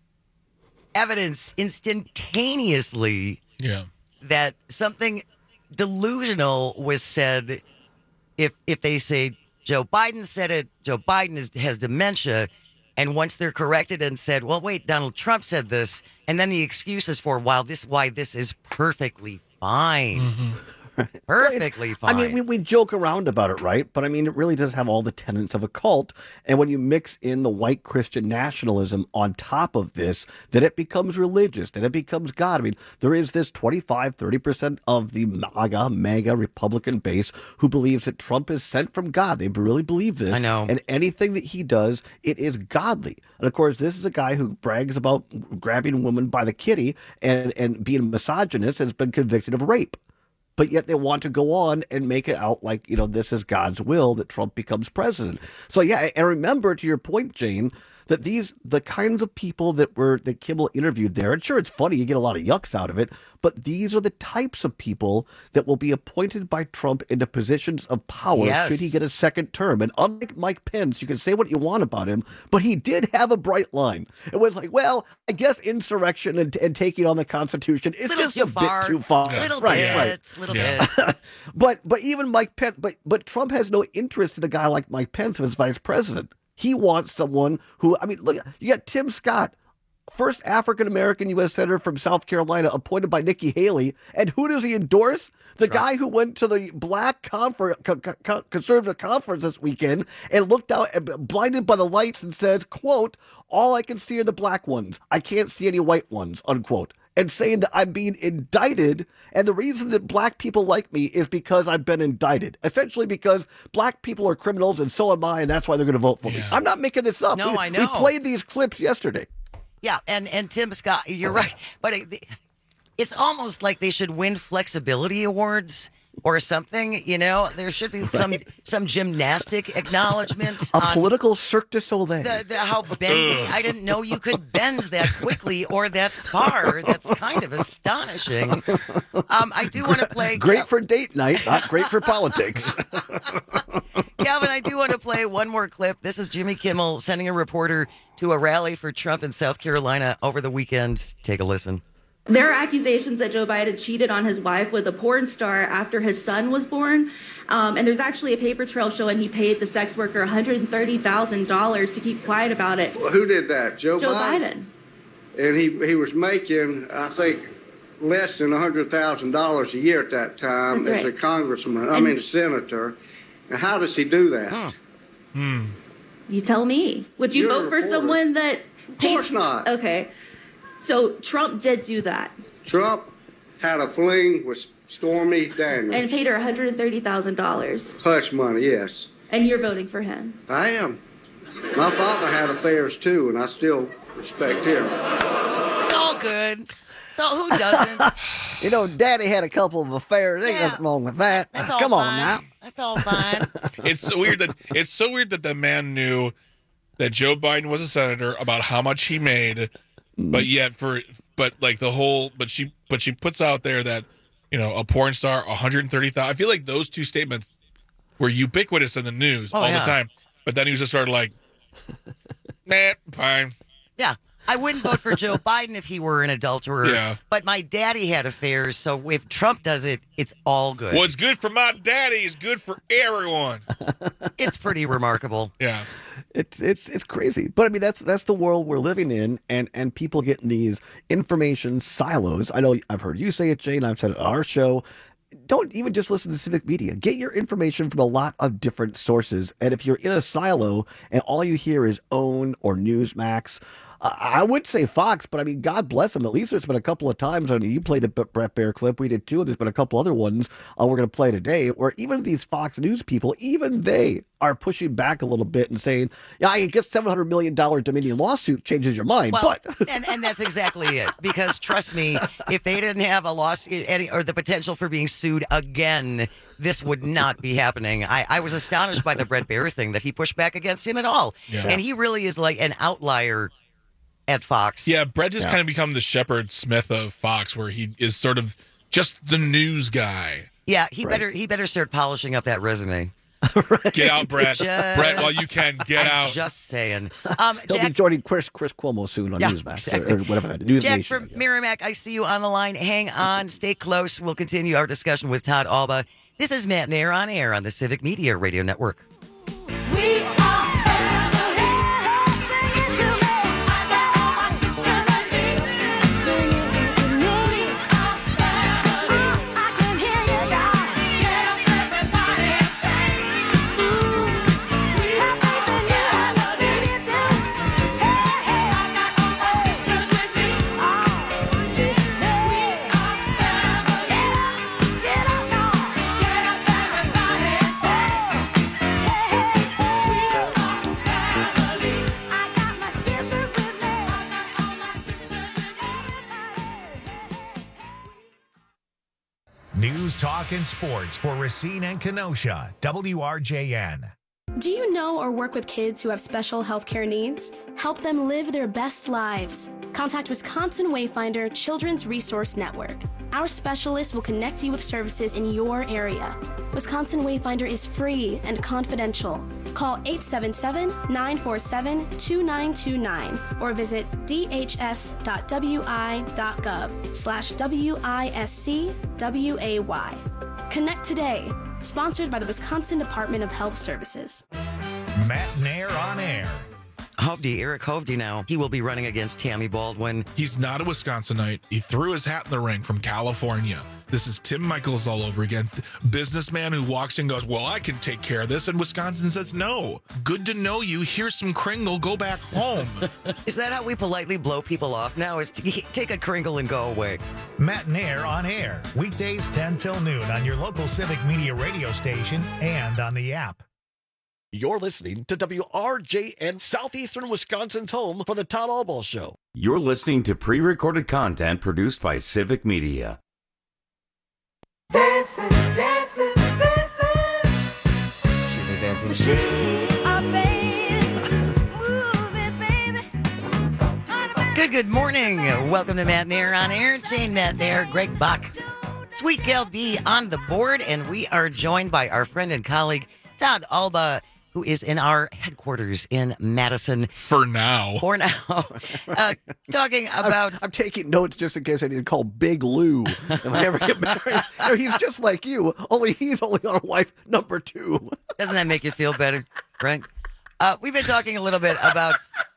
evidence instantaneously that something delusional was said, if they say Joe Biden said it, Joe Biden has dementia, and once they're corrected and said, well, wait, Donald Trump said this, and then the excuses for why this is perfectly fine. Perfectly fine. I mean, we joke around about it, right? But I mean, it really does have all the tenets of a cult. And when you mix in the white Christian nationalism on top of this, then it becomes religious, then it becomes God. I mean, there is this 25-30% of the MAGA Republican base who believes that Trump is sent from God. They really believe this. I know. And anything that he does, it is godly. And of course, this is a guy who brags about grabbing a woman by the kitty and being a misogynist and has been convicted of rape. But yet they want to go on and make it out like, this is God's will that Trump becomes president. So, yeah, and remember, to your point, Jane, that the kinds of people that Kimmel interviewed there, and sure, it's funny, you get a lot of yucks out of it, but these are the types of people that will be appointed by Trump into positions of power should he get a second term. And unlike Mike Pence, you can say what you want about him, but he did have a bright line. It was like, well, I guess insurrection and taking on the Constitution is just a bit too far. Little bits. But even Mike Pence, but Trump has no interest in a guy like Mike Pence as vice president. He wants someone who, I mean, look, you got Tim Scott, first African-American U.S. Senator from South Carolina, appointed by Nikki Haley. And who does he endorse? The guy who went to the black conservative conference this weekend and looked out, blinded by the lights, and says, quote, all I can see are the black ones. I can't see any white ones, unquote. And saying that I'm being indicted, and the reason that black people like me is because I've been indicted. Essentially because black people are criminals, and so am I, and that's why they're going to vote for me. I'm not making this up. No, I know. We played these clips yesterday. Yeah, and Tim Scott, you're right. But it's almost like they should win flexibility awards or something, There should be some gymnastic acknowledgement. A political Cirque du Soleil. How bending. I didn't know you could bend that quickly or that far. That's kind of astonishing. I do want to play... Great for date night, not great for politics. Calvin, I do want to play one more clip. This is Jimmy Kimmel sending a reporter to a rally for Trump in South Carolina over the weekend. Take a listen. There are accusations that Joe Biden cheated on his wife with a porn star after his son was born. And there's actually a paper trail showing he paid the sex worker $130,000 to keep quiet about it. Well, who did that? Joe Biden. And he was making, I think, less than $100,000 a year at that time as a congressman, a senator. And how does he do that? You tell me. Would you vote for someone that... Of course not. Okay. So Trump did do that. Trump had a fling with Stormy Daniels. And paid her $130,000. Hush money, yes. And you're voting for him. I am. My father had affairs too, and I still respect him. It's all good. So who doesn't? Daddy had a couple of affairs. Ain't nothing wrong with that. That's all Come fine. on now. That's all fine. It's so weird that the man knew that Joe Biden was a senator, about how much he made. But yet she puts out there that, a porn star, 130,000. I feel like those two statements were ubiquitous in the news all the time. But then he was just sort of like, nah, fine. Yeah. I wouldn't vote for Joe Biden if he were an adulterer. Yeah. But my daddy had affairs, so if Trump does it, it's all good. What's good for my daddy is good for everyone. It's pretty remarkable. Yeah. It's crazy. But I mean, that's the world we're living in, and people get in these information silos. I know I've heard you say it, Jane. I've said it on our show. Don't even just listen to civic media. Get your information from a lot of different sources. And if you're in a silo and all you hear is OWN or Newsmax, I would say Fox, but I mean, God bless them. At least there's been a couple of times. I mean, you played the Bret Baier clip. We did too. There's been a couple other ones we're going to play today where even these Fox News people, even they are pushing back a little bit and saying, yeah, I guess $700 million Dominion lawsuit changes your mind. Well, but and that's exactly it. Because trust me, if they didn't have a lawsuit or the potential for being sued again, this would not be happening. I was astonished by the Bret Baier thing, that he pushed back against him at all. Yeah. And he really is like an outlier at Fox. Yeah, Brett has kind of become the Shepard Smith of Fox, where he is sort of just the news guy. Yeah, he better start polishing up that resume. Get out, Brett. Brett, while you can, get out. Just saying. He'll be joining Chris Cuomo soon on Newsmax exactly. or whatever that News Jack Nation. from Merrimack, I see you on the line. Hang on, stay close. We'll continue our discussion with Todd Alba. This is Matt Nair on air on the Civic Media Radio Network. News, talk, and sports for Racine and Kenosha. WRJN. Do you know or work with kids who have special healthcare needs? Help them live their best lives. Contact Wisconsin Wayfinder Children's Resource Network. Our specialists will connect you with services in your area. Wisconsin Wayfinder is free and confidential. Call 877-947-2929 or visit dhs.wi.gov/WISCWAY. Connect today. Sponsored by the Wisconsin Department of Health Services. Matt Nair on air. Eric Hovde now. He will be running against Tammy Baldwin. He's not a Wisconsinite. He threw his hat in the ring from California. This is Tim Michaels all over again. Businessman who walks in and goes, well, I can take care of this. And Wisconsin says, no. Good to know you. Here's some Kringle. Go back home. Is that how we politely blow people off now? Is to take a Kringle and go away? Matt Nair on air. Weekdays 10 till noon on your local Civic Media radio station and on the app. You're listening to WRJN, Southeastern Wisconsin's home for the Todd Albaugh Show. You're listening to pre-recorded content produced by Civic Media. Dancing, dancing, dancing. She's a dancing machine. Good morning. Welcome to Matt Nair on air. Jane Matt Nair, Greg Buck, Sweet Gal B on the board, and we are joined by our friend and colleague Todd Albaugh, who is in our headquarters in Madison. For now. Talking about... I'm taking notes just in case I need to call Big Lou if I ever get married. He's just like you, only he's only on wife number 2. Doesn't that make you feel better, right? We've been talking a little bit about...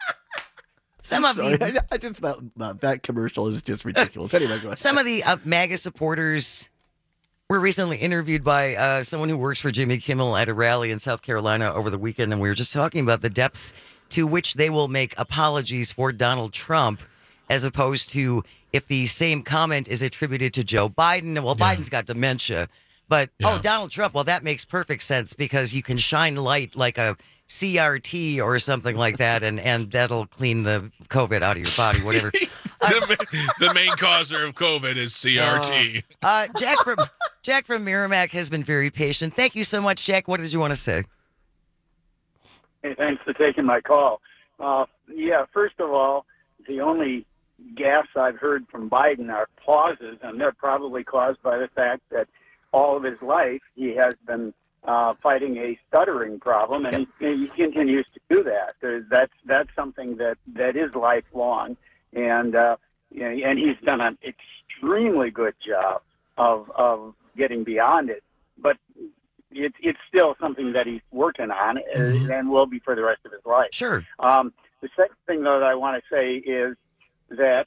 I just thought that commercial is just ridiculous. Anyway, go ahead. Some of the MAGA supporters were recently interviewed by someone who works for Jimmy Kimmel at a rally in South Carolina over the weekend, and we were just talking about the depths to which they will make apologies for Donald Trump, as opposed to if the same comment is attributed to Joe Biden. Well, yeah. Biden's got dementia, but Donald Trump, well, that makes perfect sense because you can shine light like a CRT or something like that, and that'll clean the COVID out of your body, whatever. The main causer of COVID is CRT. Jack from Merrimack has been very patient. Thank you so much, Jack. What did you want to say? Hey, thanks for taking my call. First of all, the only gaffes I've heard from Biden are pauses, and they're probably caused by the fact that all of his life he has been fighting a stuttering problem, and he continues to do that. That's something that is lifelong, and he's done an extremely good job of getting beyond it. But it's still something that he's working on, and will be for the rest of his life. Sure. The second thing that I want to say is that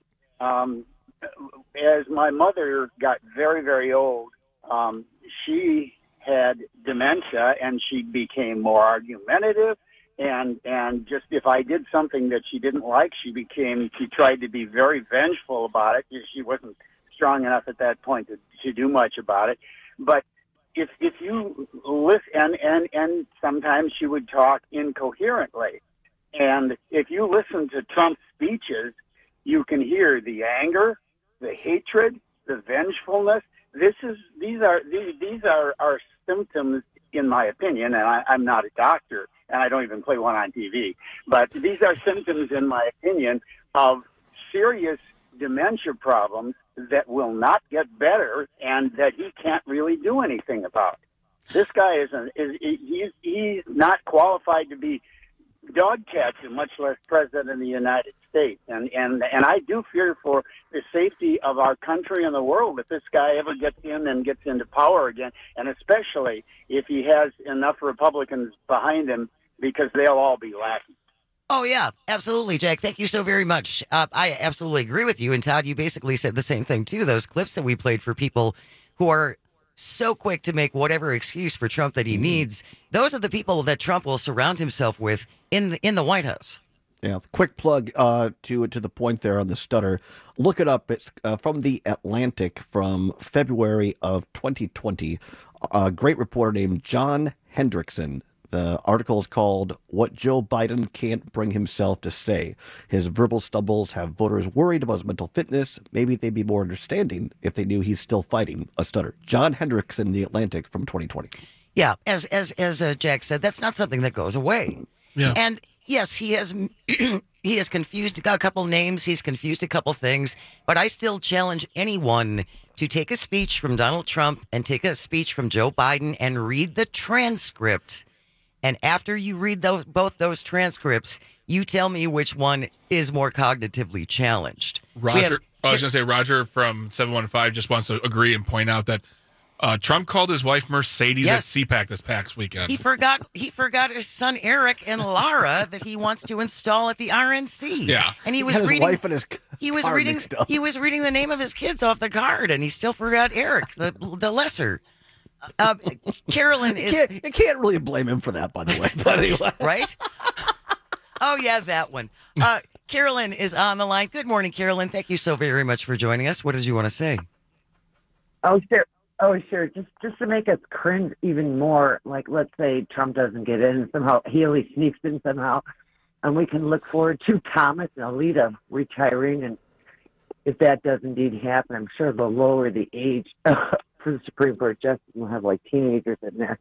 as my mother got very, very old, she had dementia, and she became more argumentative, and just if I did something that she didn't like, she tried to be very vengeful about it. She wasn't strong enough at that point to do much about it. But if you listen, and sometimes she would talk incoherently, and if you listen to Trump's speeches, you can hear the anger, the hatred, the vengefulness. These are symptoms, in my opinion, and I'm not a doctor, and I don't even play one on TV, but these are symptoms, in my opinion, of serious dementia problems that will not get better and that he can't really do anything about. This guy he's not qualified to be dog catcher, much less president of the United States. And I do fear for the safety of our country and the world if this guy ever gets in and gets into power again, and especially if he has enough Republicans behind him, because they'll all be lacking. Oh, yeah, absolutely, Jack. Thank you so very much. I absolutely agree with you. And Todd, you basically said the same thing, too. Those clips that we played for people who are so quick to make whatever excuse for Trump that he needs, those are the people that Trump will surround himself with in the White House. Yeah, quick plug to the point there on the stutter. Look it up. It's from The Atlantic from February of 2020. A great reporter named John Hendrickson The article is called What Joe Biden Can't Bring Himself to Say. His verbal stumbles have voters worried about his mental fitness. Maybe they'd be more understanding if they knew he's still fighting a stutter. John Hendricks in The Atlantic from 2020. Yeah, as Jack said, that's not something that goes away. Yeah. And yes, he has confused a couple names. He's confused a couple things. But I still challenge anyone to take a speech from Donald Trump and take a speech from Joe Biden and read the transcript. And after you read both those transcripts, you tell me which one is more cognitively challenged. Roger, I was going to say, Roger from 715 just wants to agree and point out that Trump called his wife Mercedes at CPAC this past weekend. He forgot his son Eric and Lara that he wants to install at the RNC. Yeah, and he was had his reading. wife and his he was card reading. mixed up. He was reading the name of his kids off the card, and he still forgot Eric, the lesser. Carolyn is. You can't really blame him for that, by the way. But anyway. Right? Oh yeah, that one. Carolyn is on the line. Good morning, Carolyn. Thank you so very much for joining us. What did you want to say? Oh sure. Just to make us cringe even more. Like, let's say Trump doesn't get in somehow. Haley sneaks in somehow, and we can look forward to Thomas and Alito retiring. And if that does indeed happen, I'm sure they'll lower the age for the Supreme Court justice. We'll have like teenagers in there.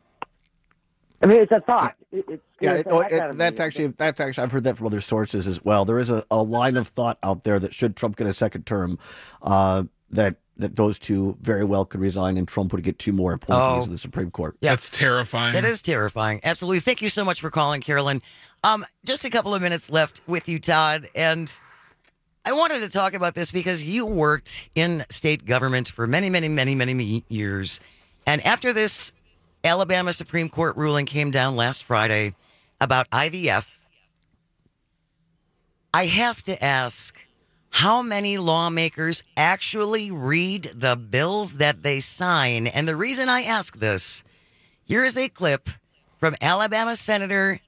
I mean, it's a thought. That's actually I've heard that from other sources as well. There is a line of thought out there that should Trump get a second term, that those two very well could resign and Trump would get two more appointees in the Supreme Court. Yeah. That's terrifying. That is terrifying. Absolutely. Thank you so much for calling, Carolyn. Just a couple of minutes left with you, Todd, and I wanted to talk about this because you worked in state government for many, many, many, many years. And after this Alabama Supreme Court ruling came down last Friday about IVF, I have to ask, how many lawmakers actually read the bills that they sign? And the reason I ask this, here is a clip from Alabama Senator,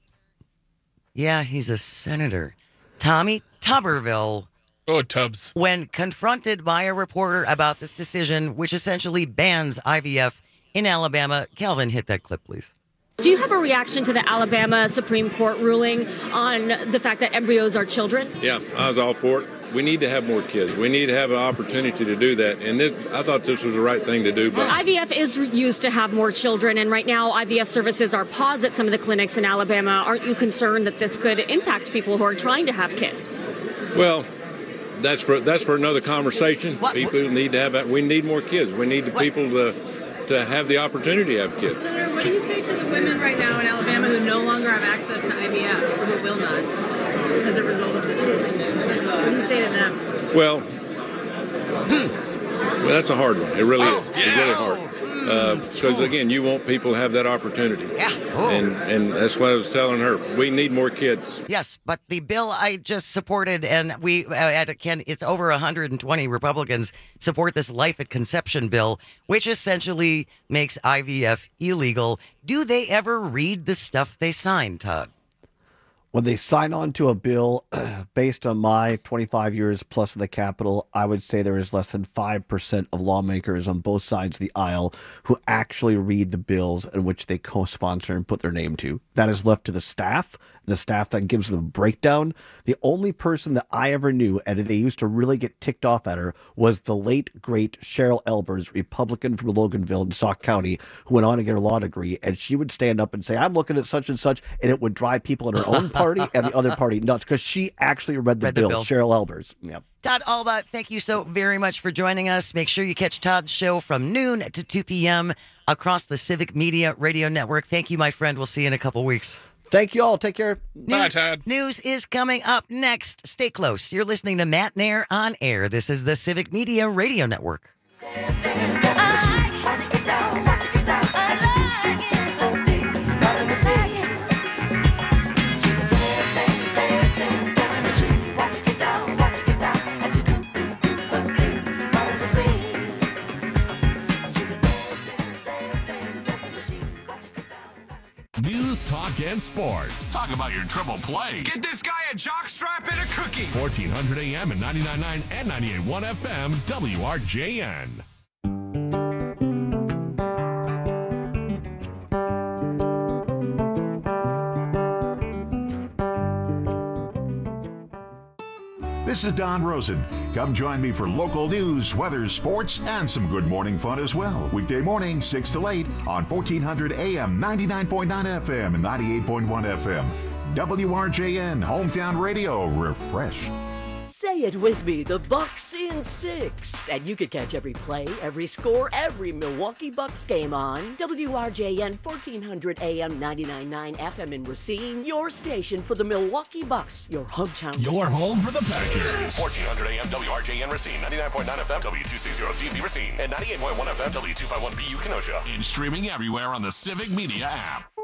he's a senator, Tommy Tuberville. Oh, Tubbs. When confronted by a reporter about this decision, which essentially bans IVF in Alabama. Calvin, hit that clip, please. Do you have a reaction to the Alabama Supreme Court ruling on the fact that embryos are children? Yeah, I was all for it. We need to have more kids. We need to have an opportunity to do that. And I thought this was the right thing to do. But IVF is used to have more children, and right now IVF services are paused at some of the clinics in Alabama. Aren't you concerned that this could impact people who are trying to have kids? Well, that's for another conversation. People need to have that. We need more kids. We need the people to have the opportunity to have kids. Senator, what do you say to the women right now in Alabama who no longer have access to IVF, or who will not, as a result of this ruling? What do you say to them? Well, that's a hard one. It really is. It's really hard. Because, again, you want people to have that opportunity. Yeah. And that's what I was telling her. We need more kids. Yes, but the bill I just supported, and we it's over 120 Republicans support this life at conception bill, which essentially makes IVF illegal. Do they ever read the stuff they sign, Todd? When they sign on to a bill, based on my 25 years plus in the Capitol, I would say there is less than 5% of lawmakers on both sides of the aisle who actually read the bills in which they co-sponsor and put their name to. That is left to the staff that gives them a breakdown. The only person that I ever knew, and they used to really get ticked off at her, was the late, great Cheryl Elbers, Republican from Loganville in Sauk County, who went on to get her law degree, and she would stand up and say, I'm looking at such and such, and it would drive people in her own party and the other party nuts, because she actually read the bill. Cheryl Elbers. Yep. Todd Alba, thank you so very much for joining us. Make sure you catch Todd's show from noon to 2 p.m. across the Civic Media Radio Network. Thank you, my friend. We'll see you in a couple weeks. Thank you all. Take care. Bye, Todd. News is coming up next. Stay close. You're listening to Matt Nair on Air. This is the Civic Media Radio Network. News, talk, and sports. Talk about your triple play. Get this guy a jockstrap and a cookie. 1400 AM and 99.9 and 98.1 FM, WRJN. This is Don Rosen. Come join me for local news, weather, sports, and some good morning fun as well. Weekday morning, 6 to 8 on 1400 AM, 99.9 FM, and 98.1 FM. WRJN, Hometown Radio, refreshed. Say it with me, the Bucks in 6. And you can catch every play, every score, every Milwaukee Bucks game on WRJN 1400 AM 99.9 FM in Racine, your station for the Milwaukee Bucks, your hometown. Your home for the Packers. 1400 AM WRJN Racine, 99.9 FM W260CV Racine, and 98.1 FM W251BU Kenosha. And streaming everywhere on the Civic Media app.